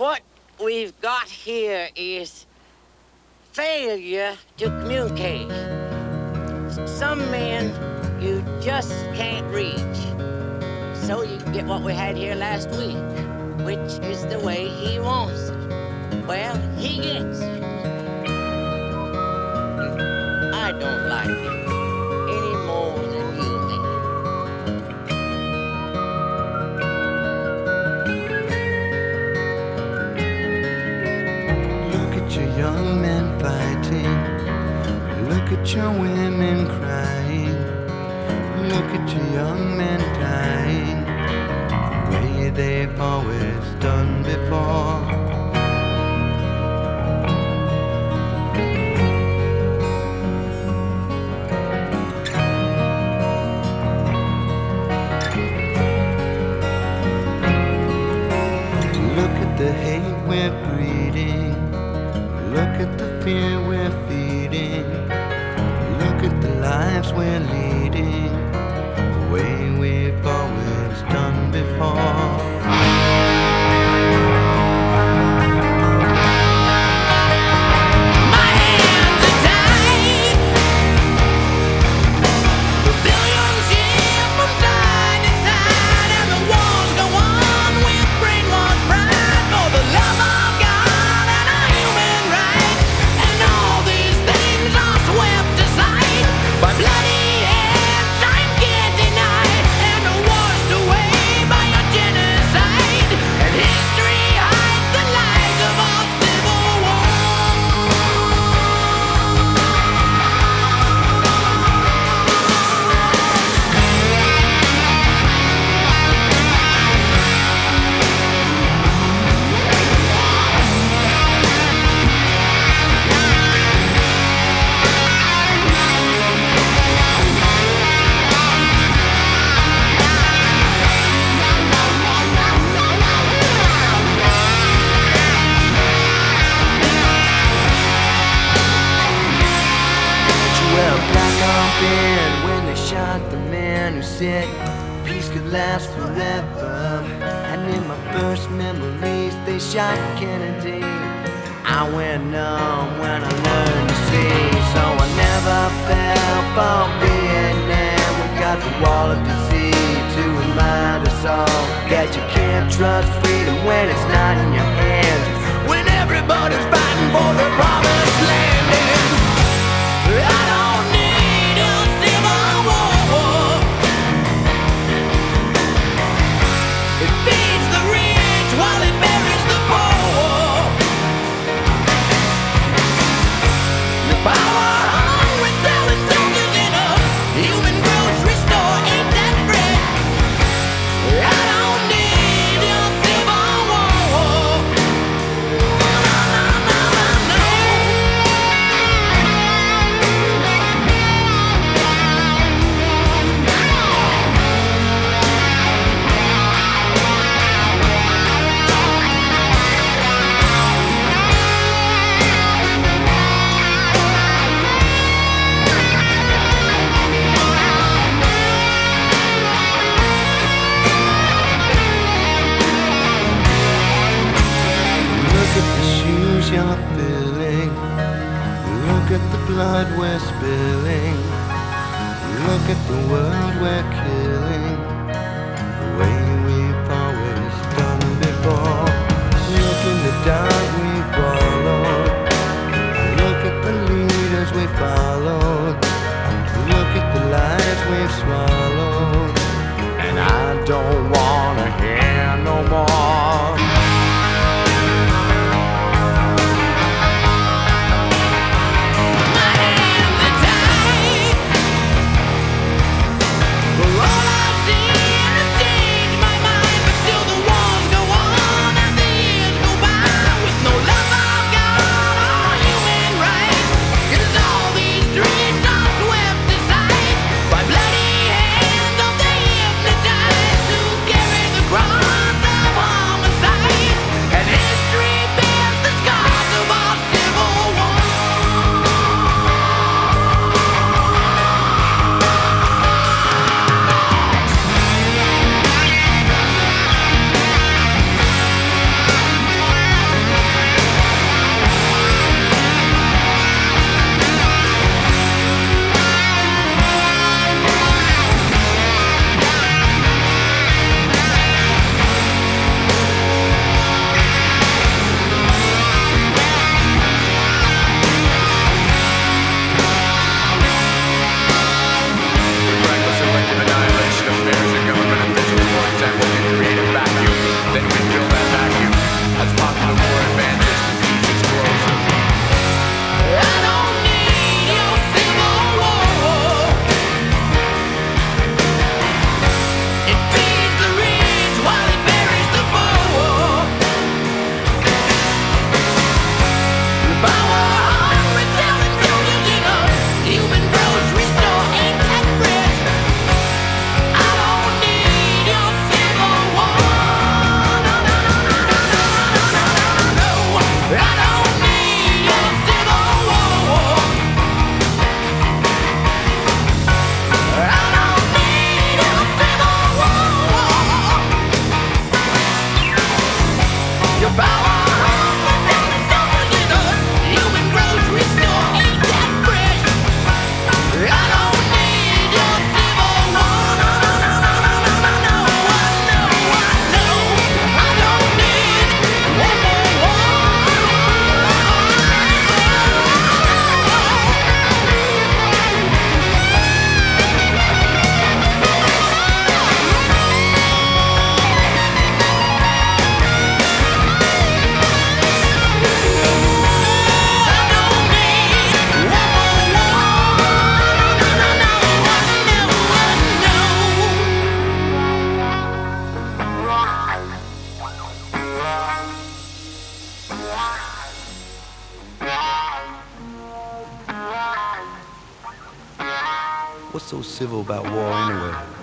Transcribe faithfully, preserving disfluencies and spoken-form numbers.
What we've got here is failure to communicate. Some men you just can't reach. So you get what we had here last week, which is the way he wants it. Well, he gets it. I don't like it any more than you do. Look at your young men fighting. Look at your women crying. Look at your young men dying the way they've always done before. Look at the hate we're breeding. Look at the fear we're feeding. Look at the lives we're leading the way we've always done before. When they shot the man who said peace could last forever, and in my first memories they shot Kennedy. I went numb when I learned to see, so I never fell for Vietnam. We got the wall of disease to remind us all that you can't trust freedom when it's not in your hands, when everybody's fighting for the promised land. And I don't need a civil war. It feeds the rich while it buries the poor. The power hungry selling soldiers in a human grocery store, ain't that great? I don't need a civil war. No, no, no, no, no. Look at the shoes you're filling. Look at the blood we're spilling. Look at the world we're killing the way we've always done before. Look in the dark we followed. Look at the leaders we followed. Look at the lies we've swallowed. And I don't wanna hear no more. By bloody hands of the hypnotized, who What's so civil about war anyway?